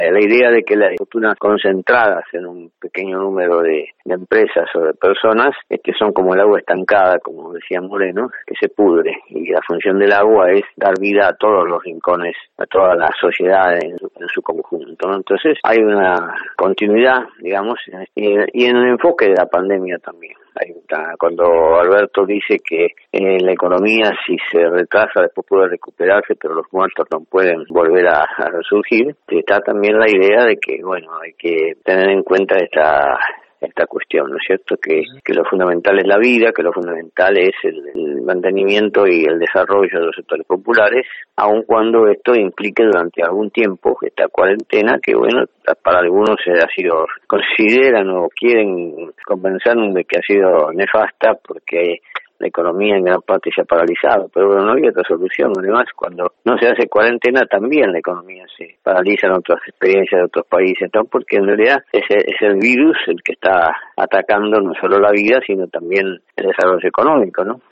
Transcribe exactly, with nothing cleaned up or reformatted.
La idea de que las fortunas concentradas en un pequeño número de, de empresas o de personas este, son como el agua estancada, como decía Moreno, que se pudre, y la función del agua es dar vida a todos los rincones, a toda la sociedad en su, en su conjunto, ¿no? Entonces hay una continuidad, digamos, y, y en el enfoque de la pandemia también. Hay una, cuando Alberto dice que eh, la economía, si se retrasa, después puede recuperarse, pero los muertos no pueden volver a, a resurgir, está también la idea de que, bueno, hay que tener en cuenta esta esta cuestión, ¿no es cierto? Que, que lo fundamental es la vida, que lo fundamental es el, el mantenimiento y el desarrollo de los sectores populares, aun cuando esto implique durante algún tiempo esta cuarentena, que bueno, para algunos ha sido, consideran o quieren convencernos de que ha sido nefasta porque la economía en gran parte se ha paralizado, pero bueno, no había otra solución. Además, cuando no se hace cuarentena, también la economía se paraliza en otras experiencias de otros países, ¿no? Porque en realidad es el, es el virus el que está atacando no solo la vida, sino también el desarrollo económico, ¿no?